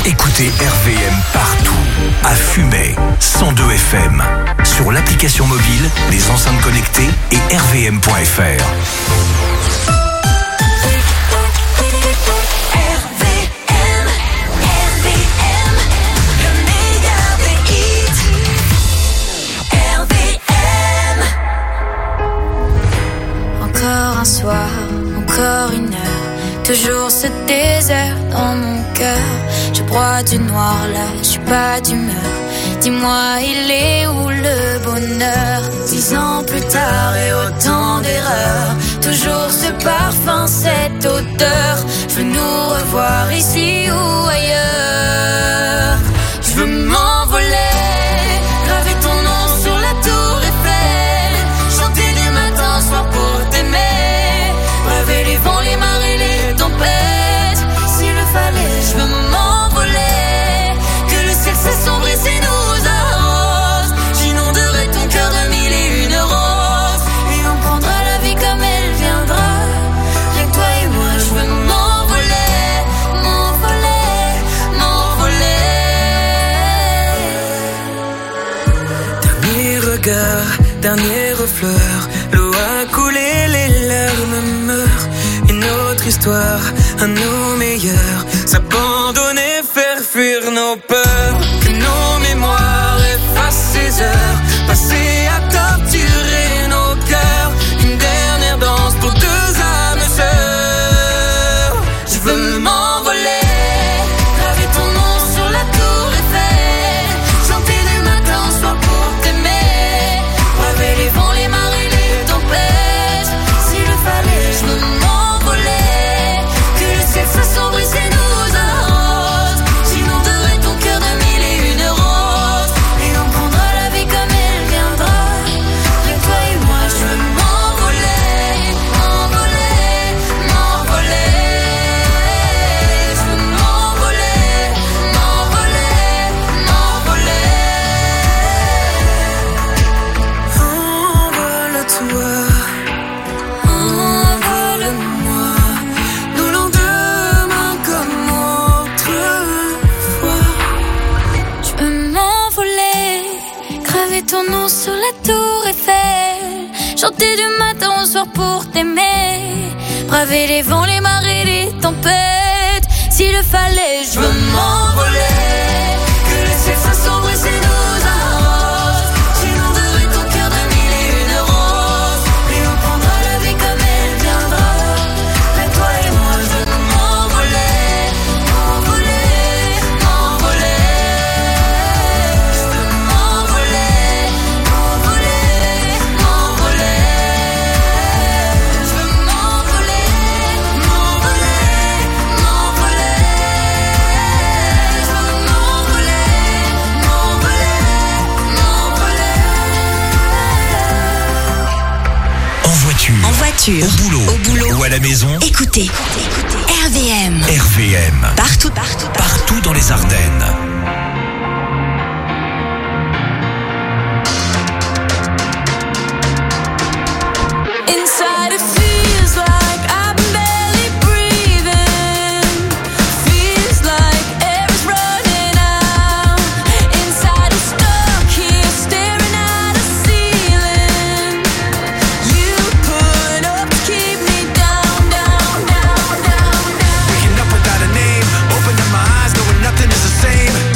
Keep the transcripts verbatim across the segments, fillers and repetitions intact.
Écoutez R V M partout, à Fumay, cent deux F M, sur l'application mobile, les enceintes connectées et r v m point f r. Encore un soir, encore une heure, toujours ce désert dans mon cœur. Je broie du noir là, je suis pas d'humeur. Dis-moi, il est où le bonheur? Dix ans plus tard et autant d'erreurs, toujours ce parfum, cette odeur. Je veux nous revoir ici ou ailleurs. Je veux m'envoler, graver ton nom sur la tour Eiffel, chanter du matin au soir pour t'aimer, braver les vents, les marées, les tempêtes. S'il le fallait, je veux m'envoler, que le ciel s'assombrisse et nous arrose. J'inonderai ton cœur de mille et une roses, et on prendra la vie comme elle viendra. Rien que toi et moi, je veux m'envoler, m'envoler, m'envoler. Dernier regard, dernier refleur, l'eau a coulé, les larmes meurent. Une autre histoire, à nos meilleurs, s'abandonner, faire fuir nos peurs. Que nos mémoires effacent ces heures passées à torturer nos cœurs. Une dernière danse pour deux âmes sœurs. Je veux m'envoler, graver ton nom sur la tour Eiffel, chanter du matin au soir pour t'aimer, braver les vents, les marées, les tempêtes. S'il le fallait, je veux m'envoler, que le ciel s'assombrisse et nous arrose. J'inonderai ton cœur de mille et une roses, et on prendra la vie comme elle viendra. Rien que toi et moi, je veux m'envoler, m'envoler, m'envoler. Je veux m'envoler, m'envoler, m'envoler. Envole-toi, envole-moi, nos lendemains comme autrefois. Je veux m'envoler, graver ton nom sur la tour Eiffel, chanter du matin au soir pour t'aimer, braver les vents, les marées, les tempêtes. S'il le fallait, je veux m'envoler, que le ciel s'assombrisse et nous arrose. J'inonderai ton cœur de mille et une roses, et on prendra la vie comme elle viendra. Avec toi et moi, je veux m'envoler, m'envoler, m'envoler. Je veux m'envoler, m'envoler, m'envoler. Je veux m'envoler, m'envoler, m'envoler. Je veux m'envoler, m'envoler, m'envoler. En voiture, En voiture, au boulot, au boulot, ou à la maison, écoutez, R V M. R V M, Partout, partout, partout dans les Ardennes. Inside it feels like I'm barely breathing. Feels like air is running out. Inside I'm stuck here staring at a ceiling. You put up to keep me down, down, down, down, down. Waking up without a name, opening my eyes, knowing nothing is the same.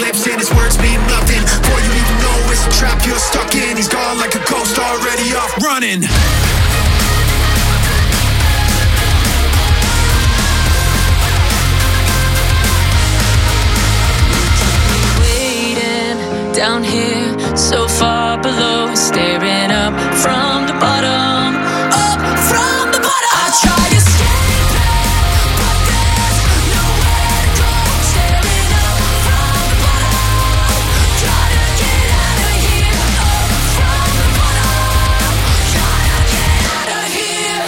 clips and his words mean nothing. Before you even know it's a trap you're stuck in. He's gone like a ghost already off running. Down here, so far below, staring up from the bottom, up from the bottom. I try to escape it, but there's nowhere to go. Staring up from the bottom, try to get out of here. Up from the bottom, try to get out of here.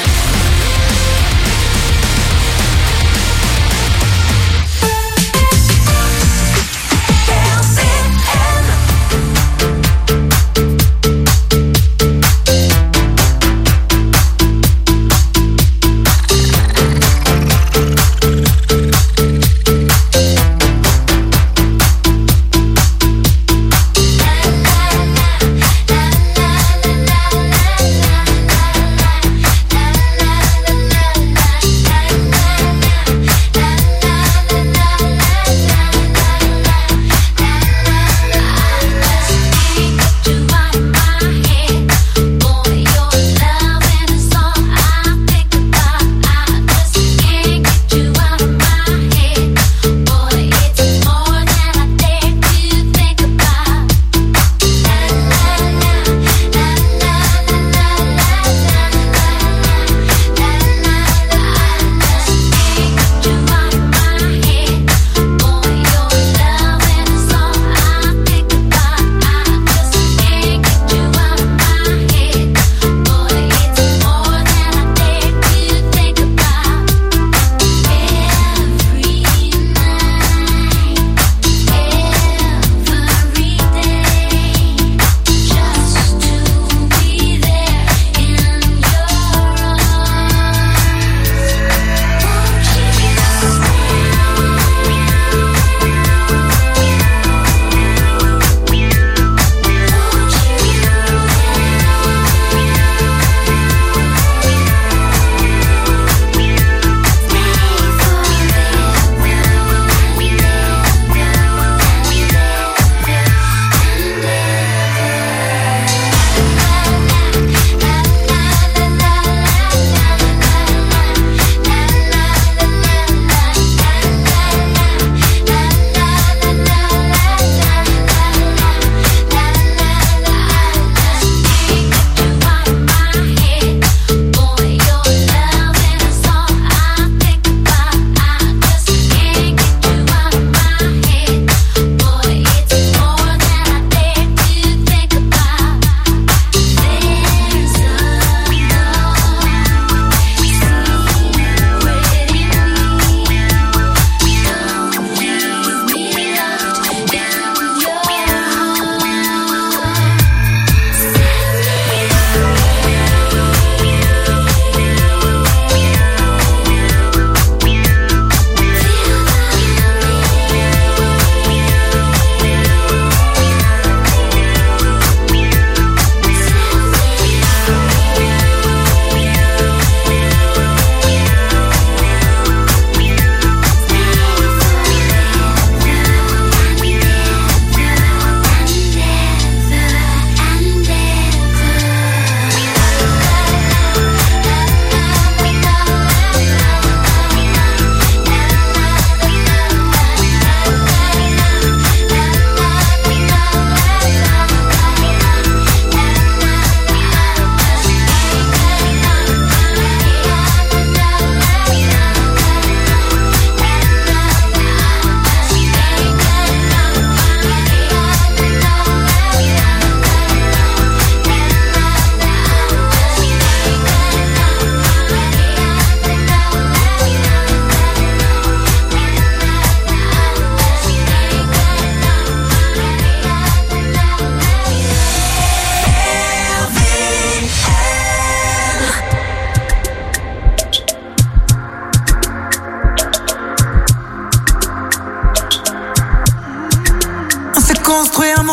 construit un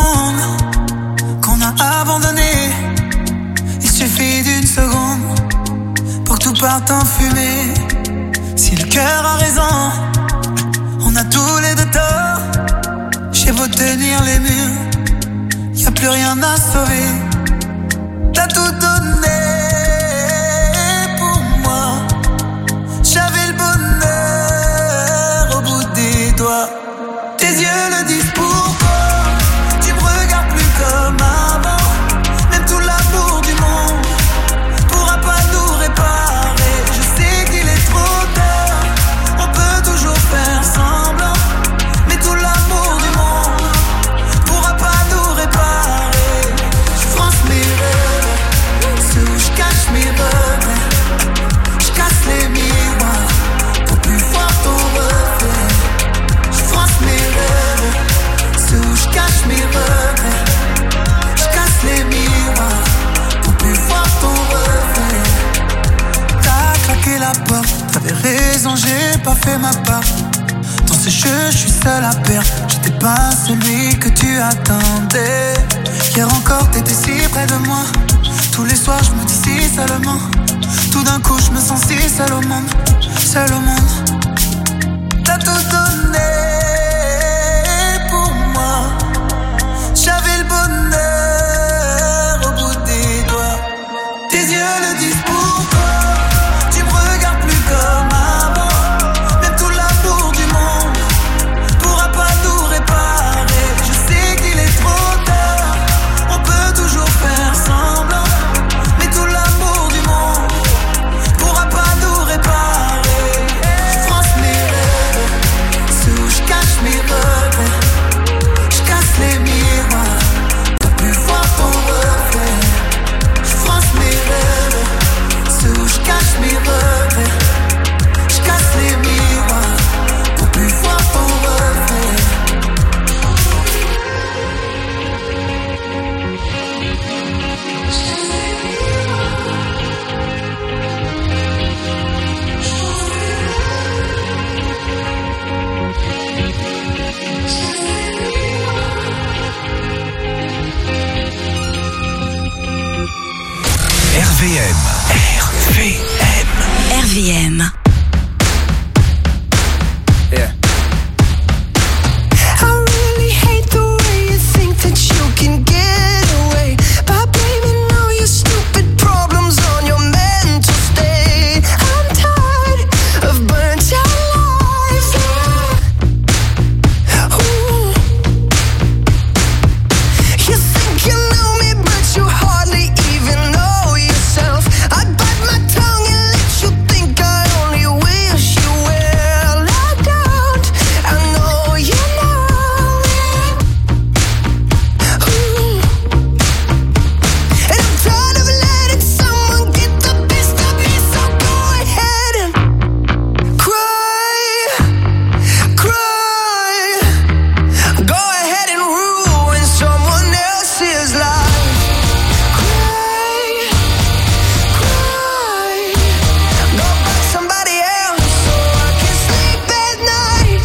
monde qu'on a abandonné. Il suffit d'une seconde pour que tout parte en fumée. Si le cœur a raison, on a tous les deux tort. J'ai beau beau tenir les murs, y a plus rien à sauver. T'as tout donné pour moi. J'avais le bonheur au bout des doigts. Tes yeux le disent pourquoi. Tu me regardes plus comme avant. Même tout l'amour du monde pourra pas nous réparer. Je sais qu'il est trop tard. On peut toujours faire semblant, mais tout l'amour du monde pourra pas nous réparer. Je France mes rêves, ceux où je cache mes regrets. Je casse les miroirs pour plus voir ton reflet. Je France mes rêves, ceux où je cache mes regrets. Je casse les miroirs pour plus voir ton reflet. T'as claqué la porte, t'avais raison, j'ai pas fait ma part. Dans ce jeu, je suis seul à perdre. J'étais pas celui que tu attendais. Hier encore, t'étais si près de moi. Tous les soirs, je me dis si seulement. Tout d'un coup, je me sens si seul au monde. Seul au monde. T'as tout donné pour moi. J'avais le bonheur au bout des doigts. Tes yeux le disent pourquoi. Tu me regardes plus comme avant. Même tout l'amour du monde pourra pas nous réparer. Je sais qu'il est trop tard. On peut toujours faire semblant, mais tout l'amour du monde pourra pas nous réparer. Je France mes rêves, ceux où je cache mes regrets. Je casse les miroirs pour plus voir ton reflet. Je France mes rêves, ceux où je cache mes regrets. Je casse les miroirs pour plus voir ton reflet. R V M. R V M. R V M. Yeah. I really hate the way you think that you can get away by blaming all your stupid problems on your mental state. I'm tired of burnt out lives. Ooh. You think you know me, but you hardly even know yourself. I bite my tongue and let you think I only wish you well. I don't, I know you know it. Ooh. And I'm tired of letting someone get the best of me, so go ahead and cry, cry. Go ahead and ruin someone else's life. Cry, cry. Go find somebody else so I can sleep at night.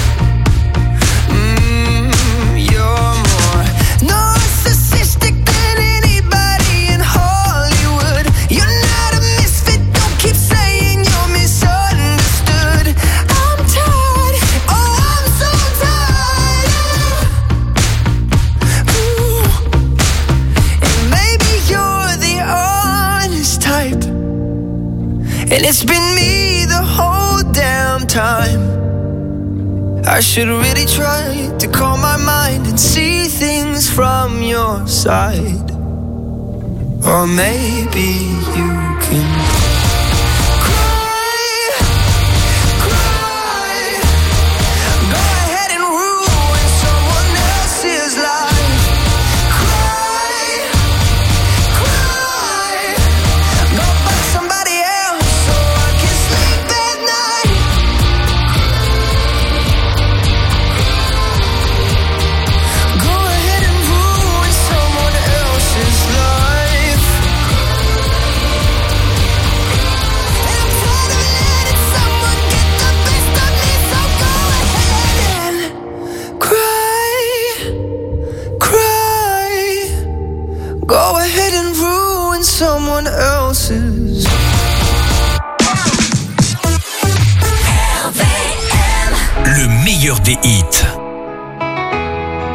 Mm, you're more narcissistic than anybody in Hollywood. You're not a misfit, don't keep saying you're misunderstood. I'm tired, oh I'm so tired. Ooh. And maybe you're the honest type, and it's been me the whole damn time. I should really try to calm my mind and see things from your side. Or maybe you can cry, cry. Go ahead and ruin someone else's life. Cry, cry. Go find somebody else so I can sleep at night. Go ahead and ruin someone else's life. And I'm tired of letting someone get the best of me, so go ahead and cry, cry. Go ahead and ruin someone else's. Le meilleur des hits.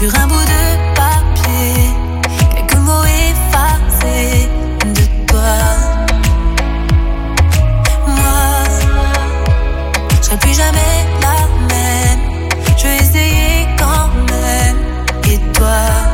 sur un bout de papier, quelques mots effacés de toi. Moi, je serai plus jamais la même. Je vais essayer quand même. Et toi?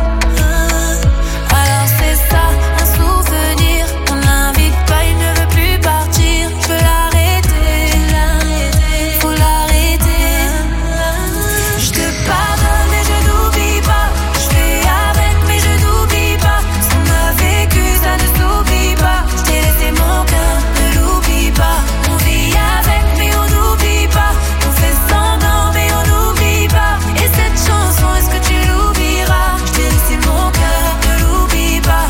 Alors c'est ça, un souvenir. On l'invite pas, il ne veut plus partir. Je veux l'arrêter, faut l'arrêter. Je te pardonne mais je n'oublie pas. Je fais avec mais je n'oublie pas. Ce qu'on a vécu ça ne s'oublie pas. Je t'ai laissé mon cœur, ne l'oublie pas. On vit avec mais on n'oublie pas. On fait semblant mais on n'oublie pas. Et cette chanson, est-ce que tu l'oublieras? Je t'ai laissé mon cœur, ne l'oublie pas.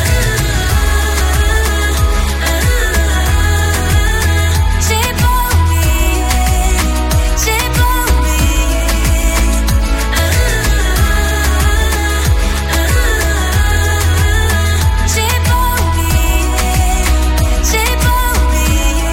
J'ai pas oublié, j'ai pas oublié. J'ai pas oublié, j'ai pas oublié.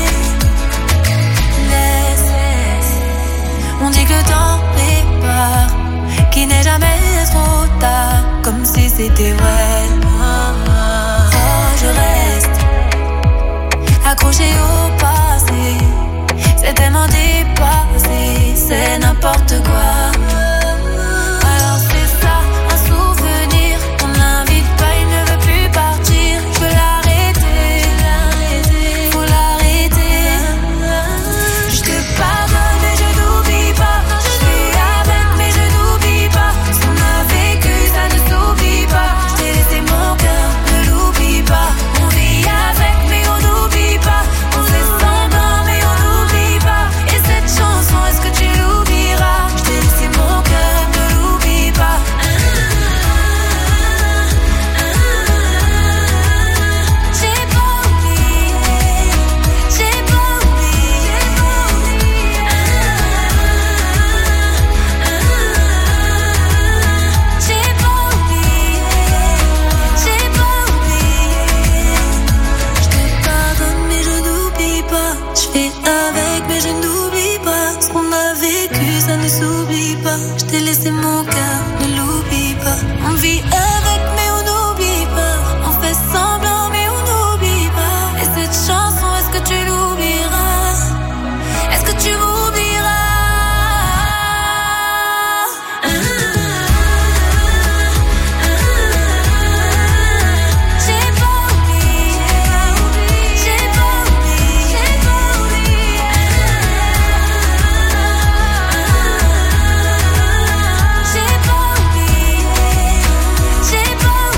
Laisse, on dit que le temps répare, qu'il n'est jamais trop tard, comme si c'était vrai. Oh, je reste accroché au passé, c'est tellement dépassé, c'est n'importe quoi. Alors c'est ça, un souvenir, on l'invite pas, il ne veut plus partir. Je veux l'arrêter, faut l'arrêter. Je te pardonne mais je n'oublie pas. Je fais avec mais je n'oublie pas. Ce qu'on a vécu ça ne s'oublie pas. Je t'ai laissé mon cœur, ne l'oublie pas. On vit avec mais on n'oublie pas. On fait semblant mais on n'oublie pas. Et cette chanson, est-ce que tu l'oublieras? Je t'ai laissé mon cœur, ne l'oublie pas. J'ai pas oublié, j'ai pas oublié. J'ai pas oublié, j'ai pas oublié. Je te pardonne mais je n'oublie pas. Je fais avec mais je n'oublie pas. Ce qu'on a vécu ça ne s'oublie pas. Je t'ai laissé mon cœur, ne l'oublie pas. On vit avec mais on n'oublie pas. On fait semblant mais on n'oublie pas. Et cette chanson, est-ce que tu l'oublieras? Est-ce que tu m'oublieras? J'ai pas oublié, j'ai pas oublié, j'ai pas oublié. J'ai pas oublié, j'ai pas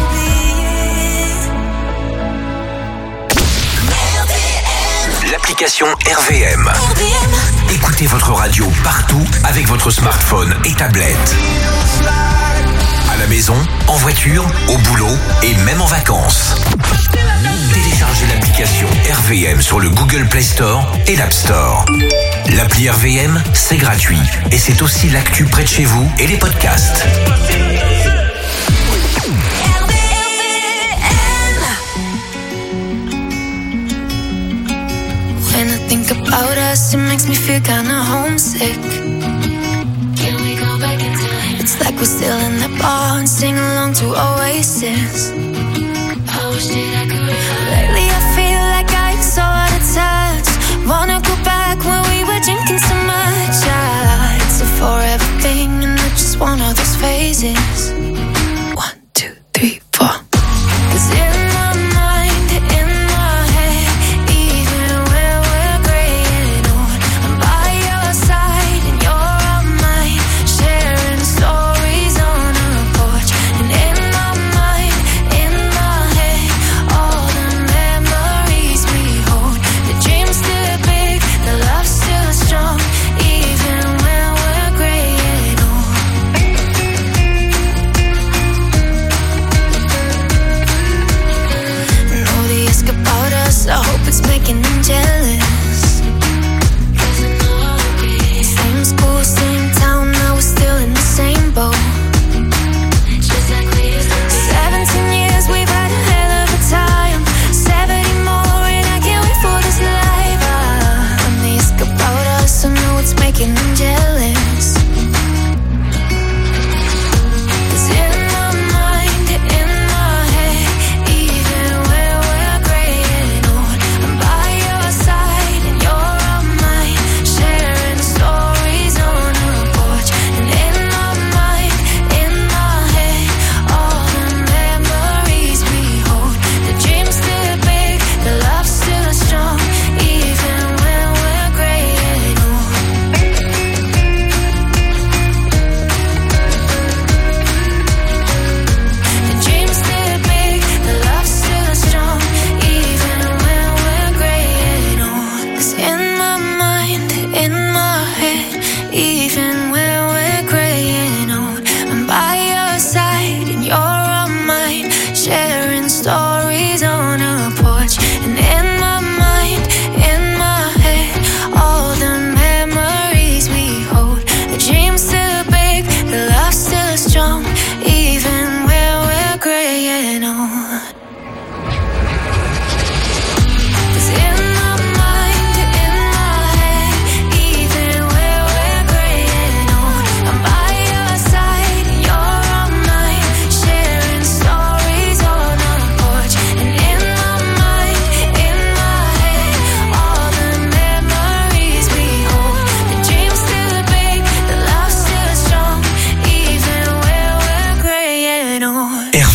oublié. L'application R V M. Écoutez votre radio partout avec votre smartphone et tablette. À la maison, en voiture, au boulot et même en vacances. Téléchargez l'application R V M sur le Google Play Store et l'App Store. L'appli R V M, c'est gratuit et c'est aussi l'actu près de chez vous et les podcasts. When I think about us, it makes me feel kinda homesick. Can we go back in time? It's like we're still in the bar and sing along to Oasis. I wish that I could. Lately I feel like I'm so out of touch. Wanna go back when we were drinking so much. Yeah, it's a forever thing and I just want all those phases. One, two, three, four. 'Cause in my mind, in my head, even when we're graying old, I'm by your side and you're on mine, sharing stories on a porch. And in my mind, in my head, all the memories we hold. The dream's still big, the love's still strong, even when we're graying old.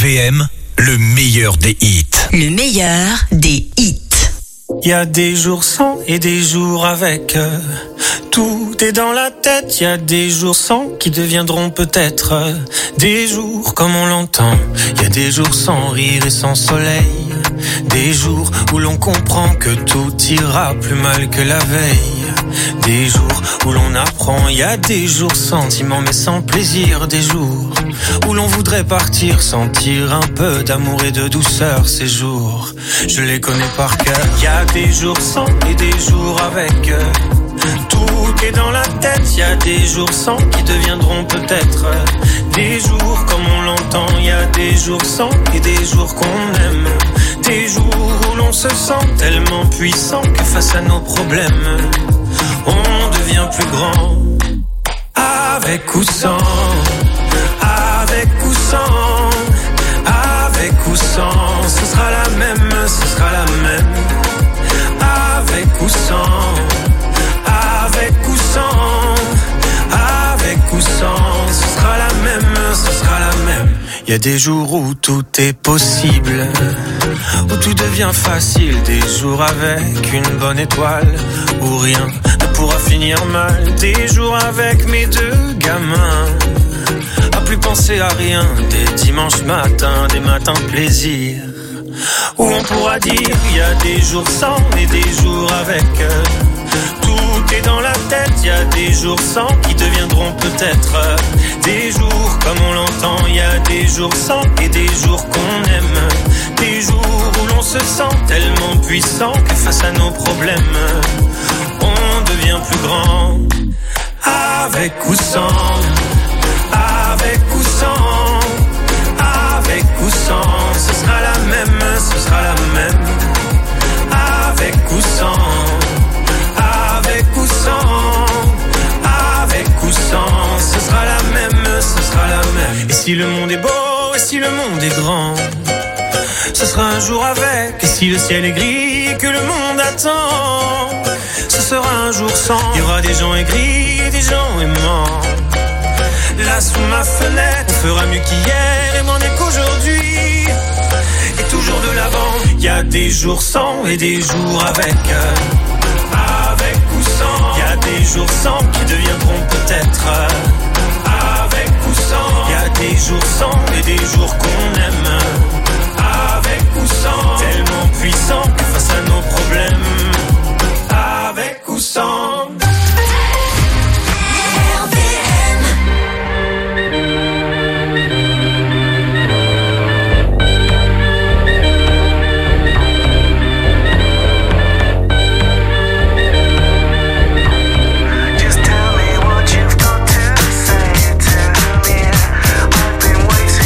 V M, le meilleur des hits. Le meilleur des hits. Y a des jours sans et des jours avec. euh, Tout est dans la tête. Y a des jours sans qui deviendront peut-être euh, des jours comme on l'entend. Y a des jours sans rire et sans soleil. Des jours où l'on comprend que tout ira plus mal que la veille. Des jours où l'on apprend. Y a des jours sentiments mais sans plaisir. Des jours où l'on voudrait partir, sentir un peu d'amour et de douceur. Ces jours, je les connais par cœur. Y a des jours sans et des jours avec. Tout est dans la tête. Y a des jours sans qui deviendront peut-être des jours comme on l'entend. Y a des jours sans et des jours qu'on aime. Des jours où l'on se sent tellement puissant que face à nos problèmes, on devient plus grand. Avec ou sans, avec ou sans, avec ou sans, ce sera la même, ce sera la même. Avec ou sans, avec ou sans, avec ou sans, ce sera la même, ce sera la même. Y a des jours où tout est possible, où tout devient facile. Des jours avec une bonne étoile, où rien ne pourra finir mal. Des jours avec mes deux gamins, à plus penser à rien. Des dimanches matins, des matins de plaisir, où on pourra dire y a des jours sans et des jours avec. Tout est dans la tête. Y a des jours sans qui deviendront peut-être des jours comme on l'entend. Y a des jours sans et des jours qu'on aime. Des jours où l'on se sent tellement puissant que face à nos problèmes, on devient plus grand. Avec ou sans, avec ou sans, avec ou sans, ce sera la même, ce sera la même. Avec ou sans, avec ou sans, avec ou sans, ce sera la même, ce sera la même. Et si le monde est beau, et si le monde est grand, ce sera un jour avec. Et si le ciel est gris et que le monde attend, ce sera un jour sans. Il y aura des gens aigris et des gens aimants. Là sous ma fenêtre, on fera mieux qu'hier et moins qu'aujourd'hui. Et toujours de l'avant. Il y a des jours sans et des jours avec. Avec ou sans. Il y a des jours sans qui deviendront peut-être avec ou sans. Il y a des jours sans et des jours qu'on aime. Avec ou sans. Tellement puissant que face à nos problèmes. Avec ou sans. Just tell me what you've got to say to me. I've been waiting.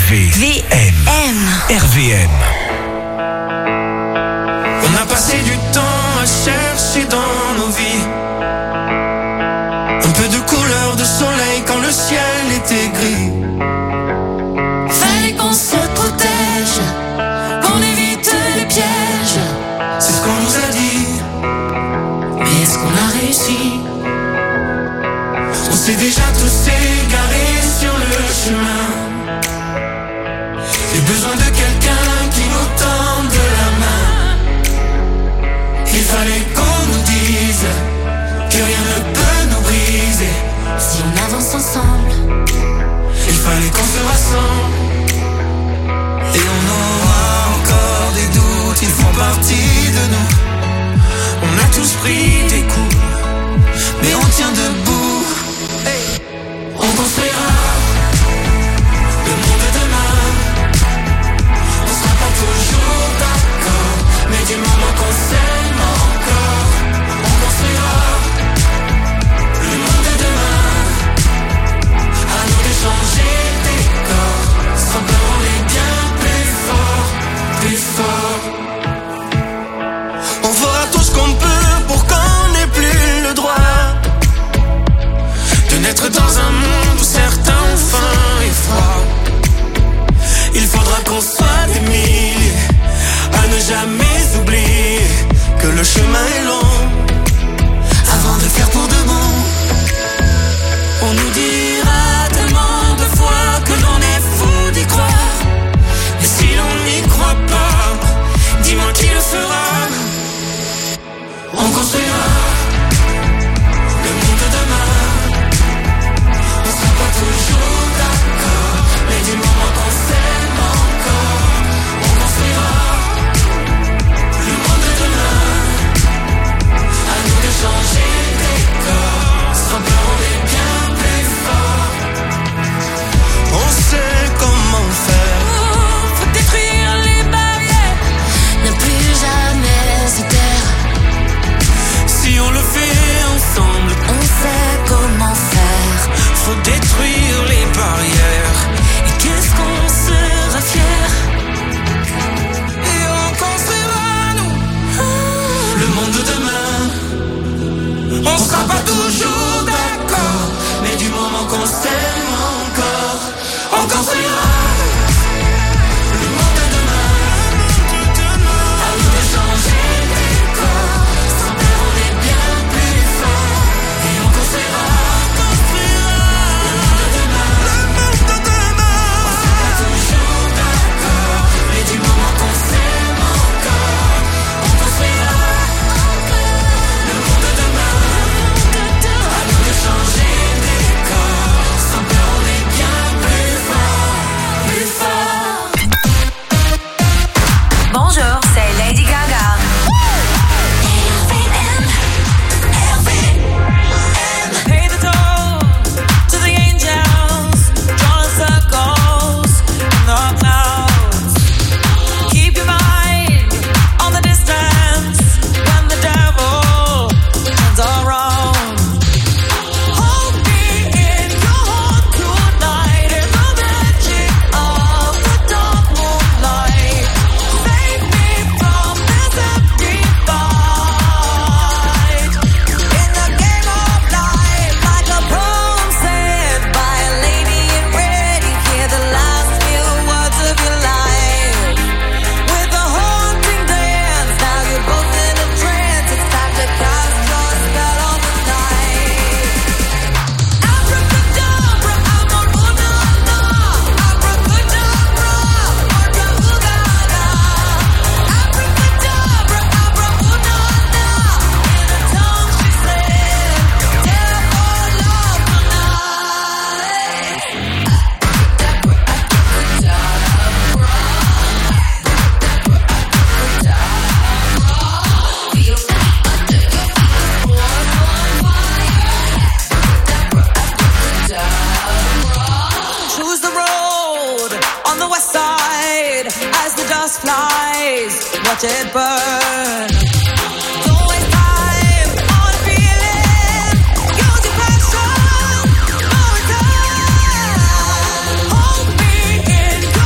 V V M. M. R V M. On a passé du temps à chercher dans nos vies un peu de couleur de soleil quand le ciel était gris. Fallait qu'on se protège, qu'on évite les pièges. C'est ce qu'on nous a dit, Mais est-ce qu'on a réussi? on s'est déjà tous égarés sur le chemin. J'ai besoin de quelqu'un qui nous tende la main. Il fallait qu'on nous dise que rien ne peut nous briser. Si on avance ensemble, Il fallait qu'on se rassemble. Et on aura encore des doutes, ils font partie de nous. On a tous pris des coups, mais on tient debout. Hey. On construira le monde de demain. On sera pas toujours d'accord, mais du moment qu'on s'aime encore, on construira le monde de demain. À nous de changer des corps, sans peur on est bien plus fort, plus fort. On fera tout ce qu'on peut pour qu'on n'ait plus le droit de naître dans un monde où certains ont faim et froid. Il faudra qu'on soit des milliers à ne jamais oublier que le chemin est long avant de faire pour de bon. On nous dira tellement de fois que l'on est fou d'y croire. Mais si l'on n'y croit pas, dis-moi qui le fera. On construira le monde de demain. On sera pas toujours d'accord, mais du moment qu'on s'aime encore, on construira le monde de demain. À nous de changer des corps, sans peur on est bien plus fort. On sait comment faire. oh, faut détruire les barrières, ne plus jamais se taire. Si on le fait ensemble, On sait comment faire. faut détruire les barrières. Et qu'est-ce qu'on sera fier? Et on construira, nous, le monde de demain. On sera pas toujours d'accord, mais du moment qu'on s'aime encore, on construira le monde de demain. À nous de changer les corps, sans peur on est bien plus fort. Et on construira le monde de demain. On sera pas toujours d'accord, mais du moment qu'on s'aime encore, on construira le monde de demain. À nous de changer des corps, sans peur on est bien plus fort, plus fort. Bonjour, c'est Lady Gaga. Pay the toll to the angels, drawing circles in the clouds. Keep your mind on the distance when the devil turns around. Hold me in your heart tonight in the magic of the dark moonlight. Save me from this empty fight. In the game of life, like a poem said by a lady in red, you hear the last few words of your life. With a haunting dance, now you're both in a trance. It's time to cast your spell on the night. Abracadabra, I'm on Unana. Abracadabra, Abracadabra. Abracadabra, Abra Unana. In a tongue she said, therefore love tonight. Choose the road on the west side as the dust flies. Watch it burn. Don't waste time on a feeling. Use your passion for a time. Hold me in your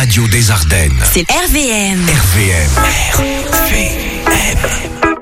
radio des Ardennes. C'est R V M. R V M. R V M.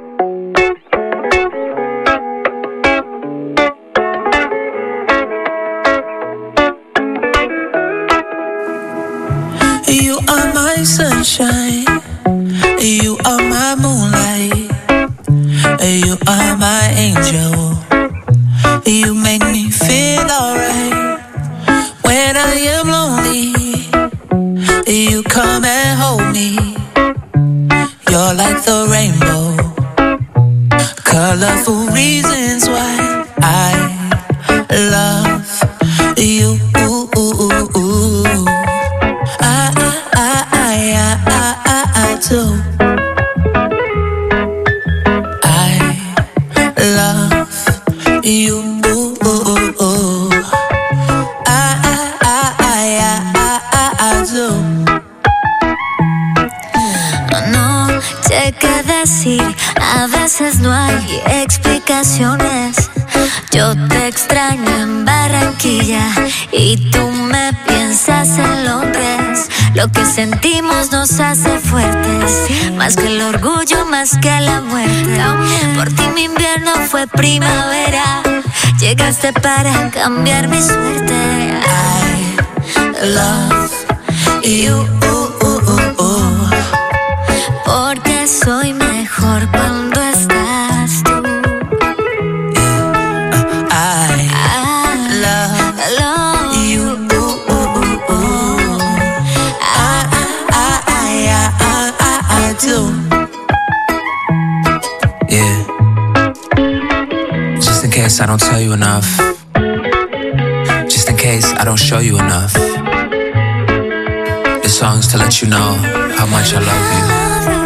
You are my sunshine. You are my moonlight. You are my angel. You make me feel alright. When I am lonely, you come and hold me. You're like the rainbow. Colorful reasons why I love you. I, I, I, I, I, I do. I love you. I, I, I, I, I, I do. No sé qué decir, a veces no hay explicaciones. Yo te extraño en Barranquilla y tú me piensas en Londres. Lo que sentimos nos hace fuertes, más que el orgullo, más que la muerte. Por ti mi invierno fue primavera, llegaste para cambiar mi suerte. I love you. Porque soy mejor cuando estás tú. I, I love, love you. I, I, I, I, I, I do. Yeah. Just in case I don't tell you enough. Just in case I don't show you enough. This song's to let you know how much I love you.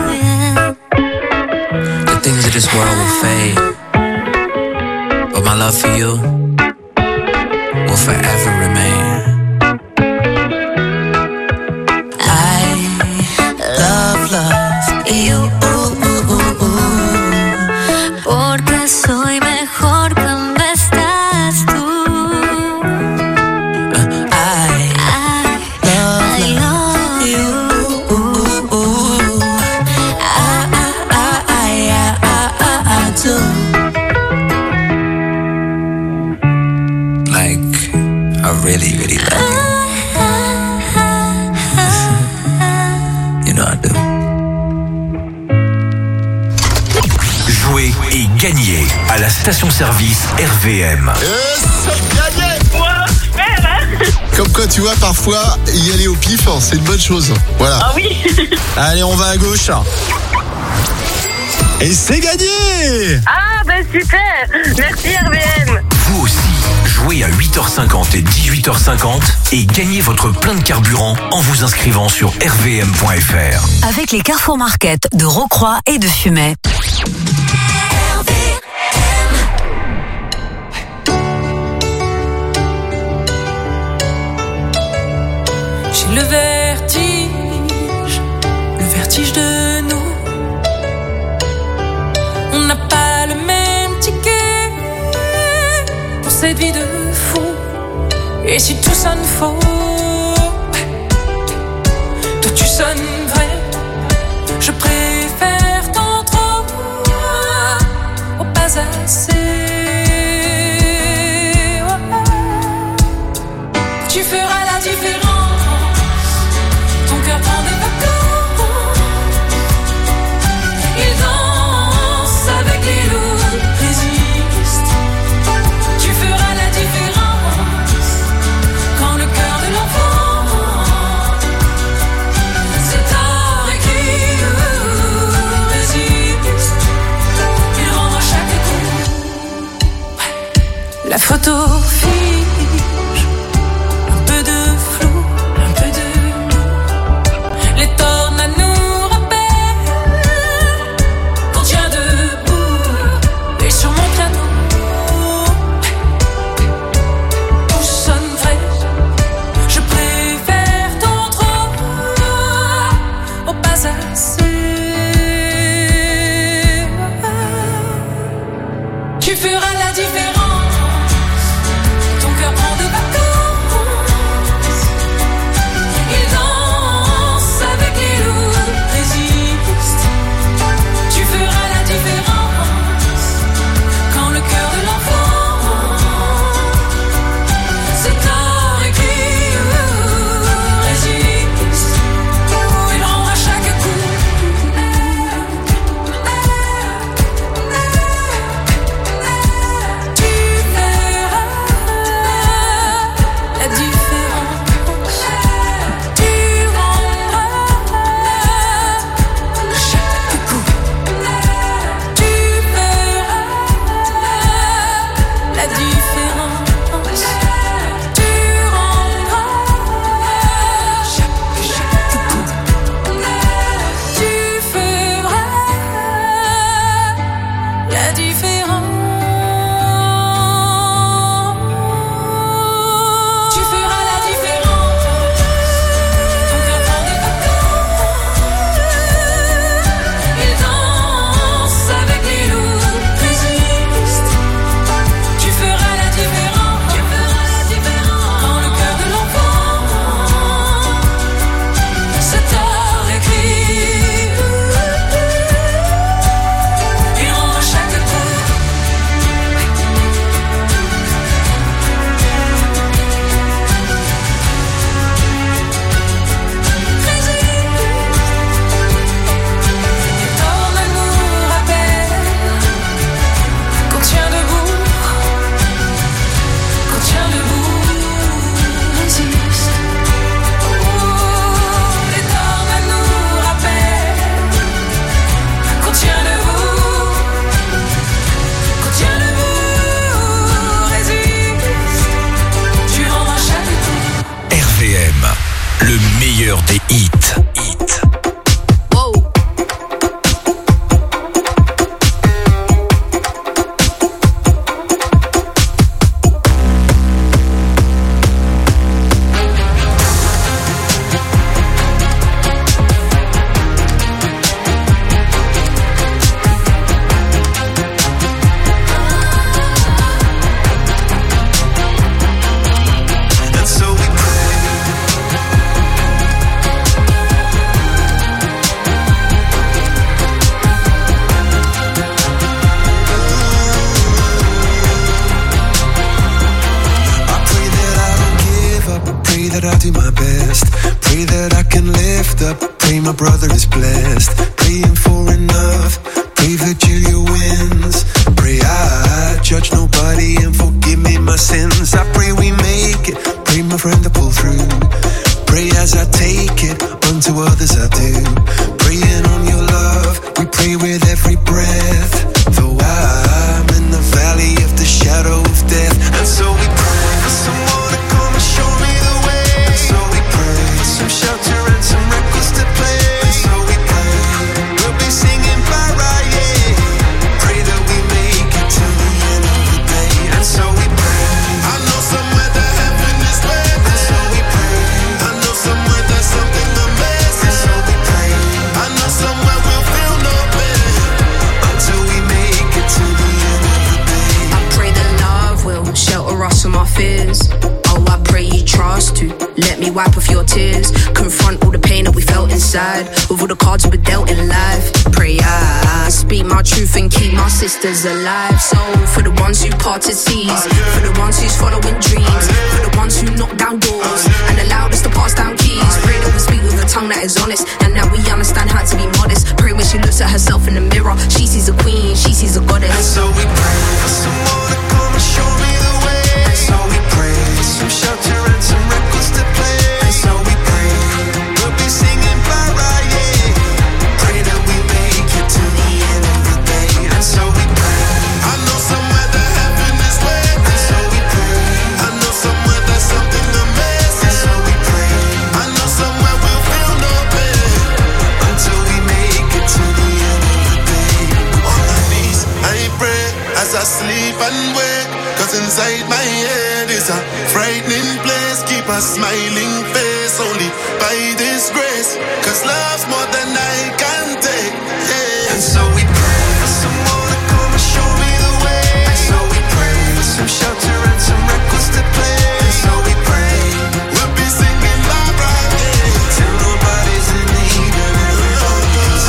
The things of this world will fade, but my love for you will forever remain. I love, love you. Porque soy mejor cuando estás tú. I, I, love, I love you. you. I, I, I, I, I, I do. Like, I really, really love you. You know I do. Jouez et gagnez à la station-service R V M. Et c'est gagné. Comme quoi, tu vois, parfois, y aller au pif, hein, c'est une bonne chose. Voilà. Ah oui. Allez, on va à gauche. Et c'est gagné. Ah bah super. Merci R V M. Vous aussi, jouez à huit heures cinquante et dix-huit heures cinquante et gagnez votre plein de carburant en vous inscrivant sur r v m point f r. Avec les Carrefour Market de Rocroi et de Fumay. J'ai le vertige, le vertige de nous. On n'a pas le même ticket pour cette vie de fou. Et si tout sonne faux, toi tu sonnes vrai. Je préfère tant trop au pas assez. Tu feras la différence. Ton cœur prend des vacances. Il danse avec les loups, résiste. Tu feras la différence. Quand le cœur de l'enfant c'est tard et qui résiste. Il rendra chaque coup. La photo fige. Les tornades nous rappellent qu'on tient debout. Et sur mon piano tout sonne vrai. Je préfère tant trop au pas assez. Tu feras la différence. Ton that I do my best. Pray that I can lift up. Pray my brother is blessed. Praying for enough. Pray Virgilia wins. Pray I judge nobody and forgive me my sins. I pray we make it. Pray my friend to pull through. Pray as I take it, unto others I do. Praying on your love, we pray with every breath. Though I'm in the valley of the shadow of death, and so we pray for someone to come and show me the way. And so we pray for some shelter and some records to play. And so we pray we'll be singing Barra, yeah. Pray that we make it to the end of the day. And so we pray. I know somewhere that heaven is waiting. And so we pray. I know somewhere there's something amazing. And so we pray. I know somewhere we'll feel no pain until we make it to the end of the day. I pray that love will shelter us from our fears. Oh, I pray you trust to let me wipe off your tears. Confront all the pain that we felt inside with all the cards we were dealt in life. Pray I speak my truth and keep my sisters alive. So for the ones who parted seas, for the ones who's following dreams, for the ones who knocked down doors and allowed us to pass down keys. Pray that we speak with a tongue that is honest and that we understand how to be modest. Pray when she looks at herself in the mirror, she sees a queen, she sees a goddess. And so we pray for someone to come and show me the way. And so we pray for some shelter and some records to play. And so we pray we'll be singing Barra, yeah. Pray that we make it to the end of the day. And so we pray. I know somewhere that heaven is waiting. And so we pray. I know somewhere there's something amazing. And so we pray. I know somewhere we'll feel no pain until we make it to the end of the day. On my knees I pray as I sleep and wake, cause inside my head is a frightening place. Keep a smiling face only by this grace, cause love's more than I can take, yeah. And so we pray for someone to come and show me the way. And so we pray for some shelter and some records to play. And so we pray we'll be singing Barbara, yeah, till nobody's in need and everybody's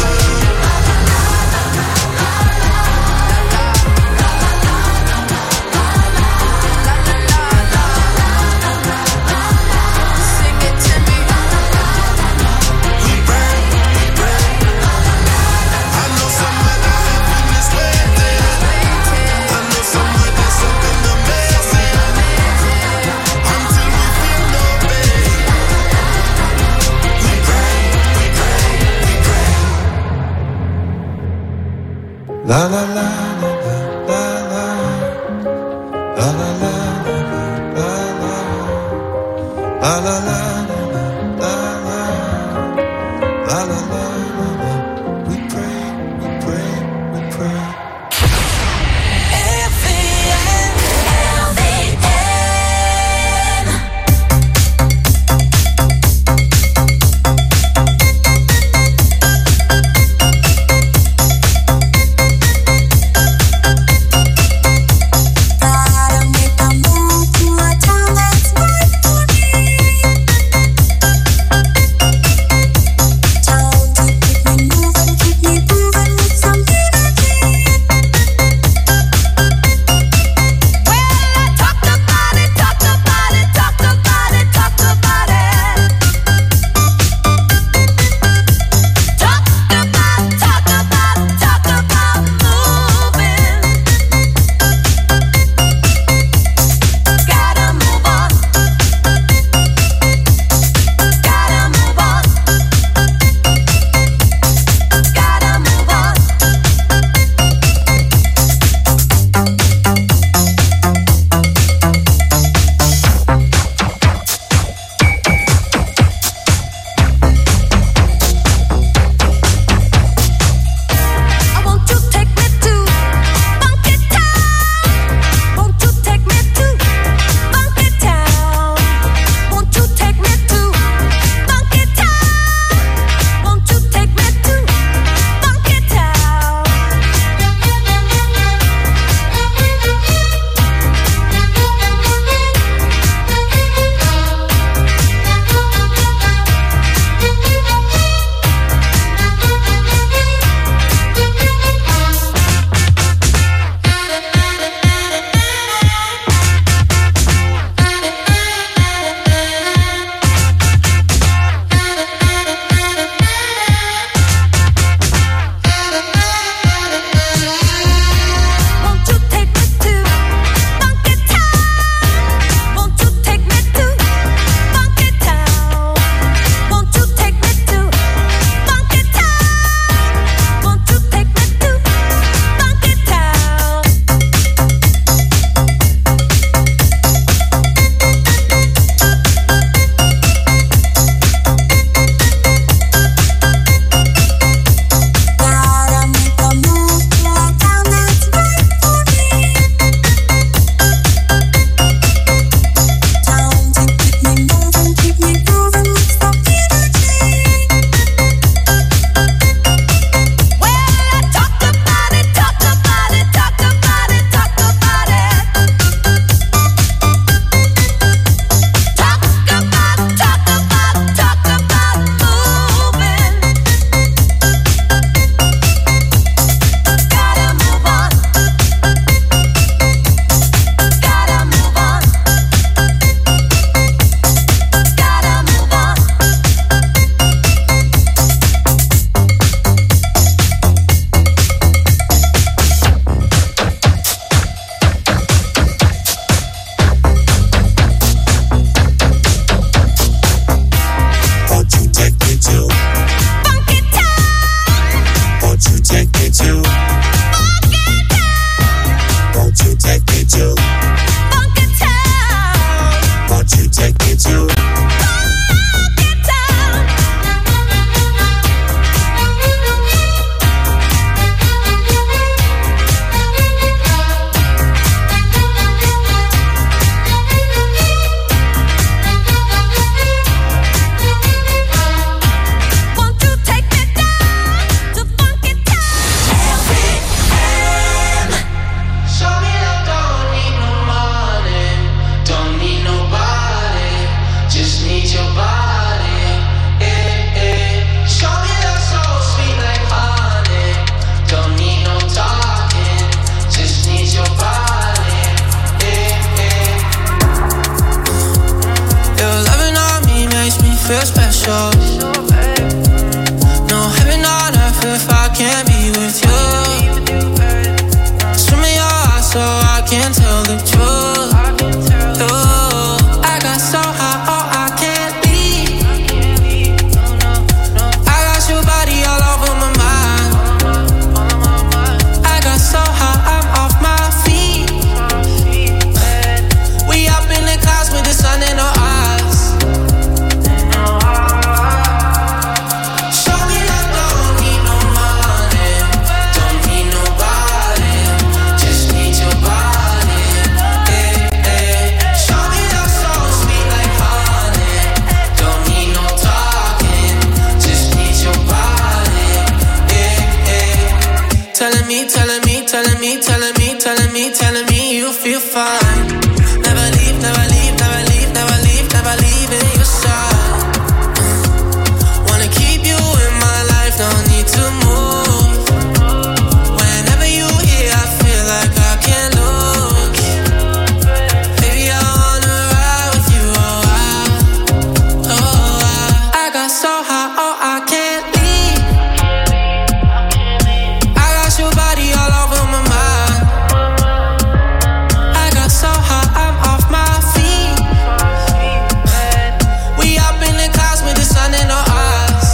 la la la la la la la la la la la la la la la la. We pray, we pray, we pray. Gotta make a feel special. No heaven on earth if I can't be with you. Swim in your eyes so I can tell the truth. Ooh, I got so high, oh I can't leave. I got your body all over my mind. I got so high, I'm off my feet. We up in the clouds with the sun in our eyes. Show me that don't need no money, don't need nobody, just need your body. Hey, hey. Show me that so sweet like honey, don't need no talking, just need your body. Hey, hey. Telling me, telling me, telling me, telling me, telling me, telling me you feel fine. Never leave, never leave, never leave, never leave, never leave in your side. Wanna keep you in my life, don't need to move. Whenever you here, I feel like I can't lose. Baby, I wanna ride with you, oh I, oh I. I got so high, oh I can't leave. I got your body all over my mind. I got so high, I'm off my feet. We up in the clouds with the sun in our eyes.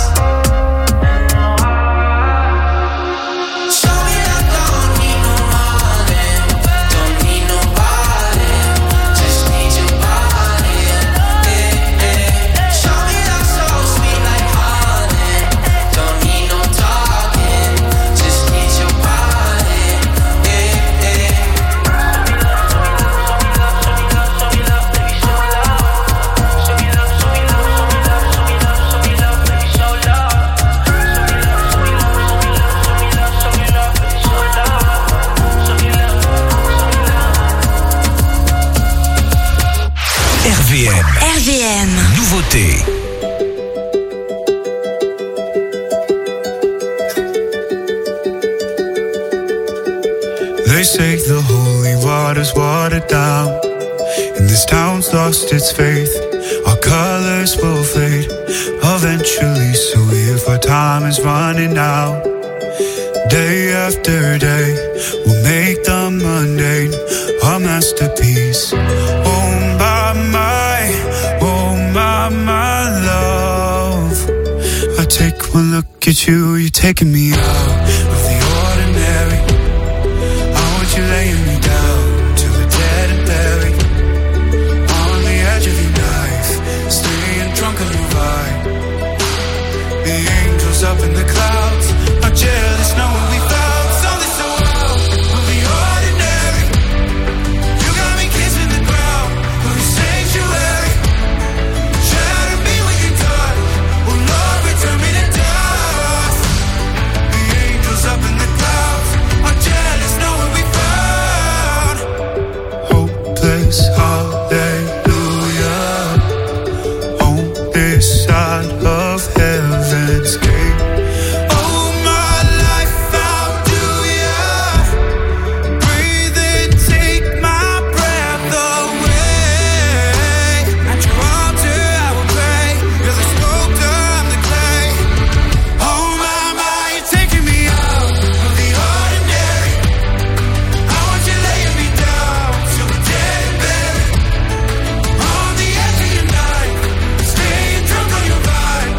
Show me that don't need no money, don't need nobody, just need your body. Hey, hey. Show me that so sweet like honey, don't need no talking, just need your body. Hey, hey. R V M. R V M. Nouveauté. They say the holy water's watered down, and this town's lost its faith. Our colors will fade eventually, so if our time is running out, day after day, we'll make the mundane our masterpiece. Oh my, my, oh my, my love, I take one look at you, you're taking me out of the ordinary. I want you laying me down till we're dead and buried, on the edge of your knife, staying drunk on your vibe. The angels up in the clouds are jealous knowing we found something so out of the ordinary. You got me kissing the ground of the sanctuary. Shatter me when you're done. Oh Lord, return me to dust. The angels up in the clouds are jealous knowing we found hopeless hallelujah on this side of heaven's gate. Oh my life, how do ya breathe and take my breath away? At your altar I will pray, you're the sculptor, I'm the clay. Oh my, my, you're taking me out of the ordinary. I want you laying me down till we're dead and buried, on the edge of your knife, staying drunk on your vibe.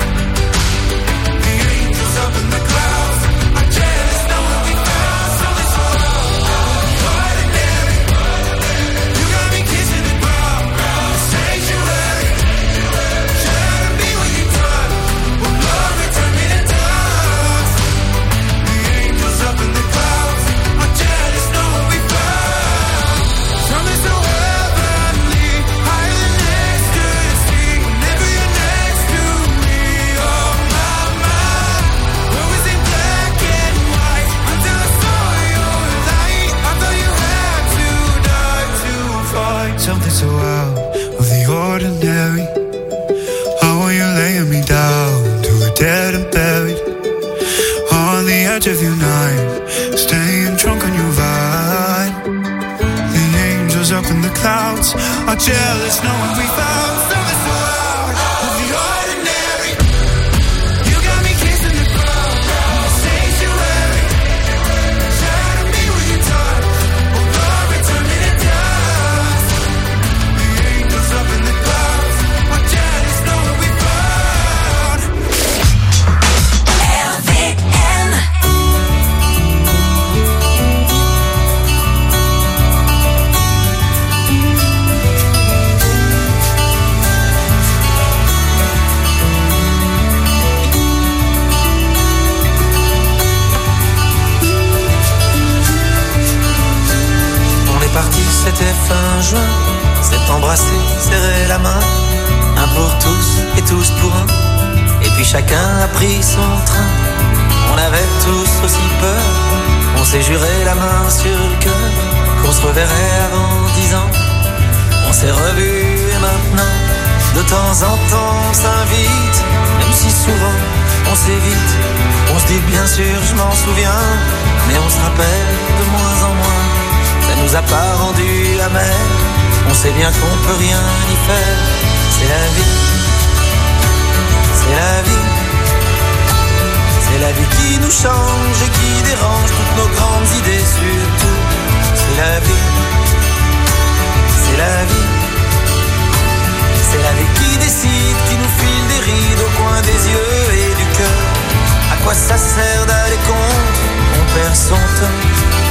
The angels up in the clouds are jealous knowing we found something so ordinary. You got me kissing the ground, the sanctuary. Shatter me when you're done. Oh Lord, return me to dust. The angels up in the clouds are jealous knowing we found something so heavenly, higher than ecstasy. Whenever you're next to me, oh my, my. What was in black and white until I saw your light? I thought you had to die to find something so out of the ordinary. How are you laying me down till we're dead and buried, on the edge of your night, staying drunk on your vibe. The angels up in the clouds are jealous knowing we found something so out of the ordinary. juin, s'est embrassé, serré la main, un pour tous et tous pour un. Et puis chacun a pris son train. On avait tous aussi peur. On s'est juré la main sur le cœur qu'on se reverrait avant dix ans. On s'est revus et maintenant, de temps en temps, on s'invite. Même si souvent, on s'évite. On se dit bien sûr, je m'en souviens, mais on se rappelle de moins en moins. Ça nous a pas rendu amers. On sait bien qu'on peut rien y faire. C'est la vie. C'est la vie. C'est la vie qui nous change et qui dérange toutes nos grandes idées surtout. C'est la vie. C'est la vie. C'est la vie qui décide, qui nous file des rides au coin des yeux et du cœur. À quoi ça sert d'aller contre? On perd son temps.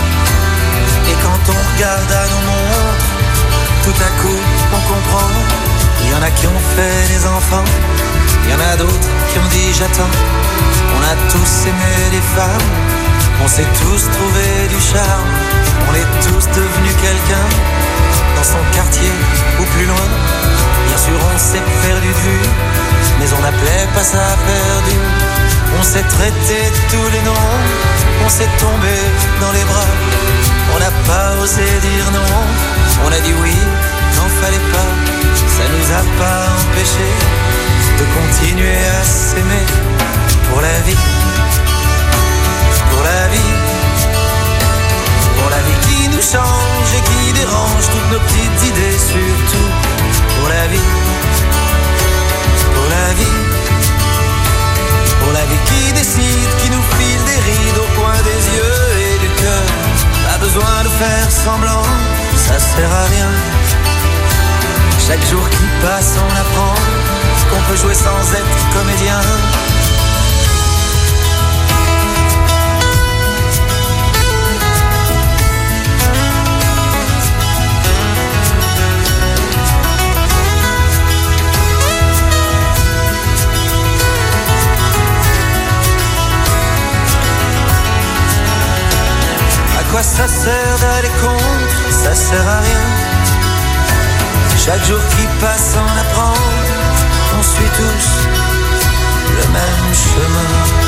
Et quand on regarde à nos montres, tout à coup on comprend. Il y en a qui ont fait des enfants, il y en a d'autres qui ont dit j'attends. On a tous aimé les femmes, on s'est tous trouvé du charme. On est tous devenus quelqu'un, dans son quartier ou plus loin. Bien sûr on s'est perdu de vue, mais on n'appelait pas ça perdu. On s'est traité de tous les noms, on s'est tombé dans les bras. On n'a pas osé dire non, on a dit oui, n'en fallait pas. Ça nous a pas empêché de continuer à s'aimer. Pour la vie, pour la vie, pour la vie qui nous change et qui dérange toutes nos petites idées surtout. Pour la vie, pour la vie, pour la vie qui décide, qui nous file des rides au coin des yeux et du cœur. Pas besoin de faire semblant, ça sert à rien. Chaque jour qui passe on apprend qu'on peut jouer sans être comédien. À quoi ça sert d'aller contre? Ça sert à rien. Chaque jour qui passe on apprend, on suit tous le même chemin.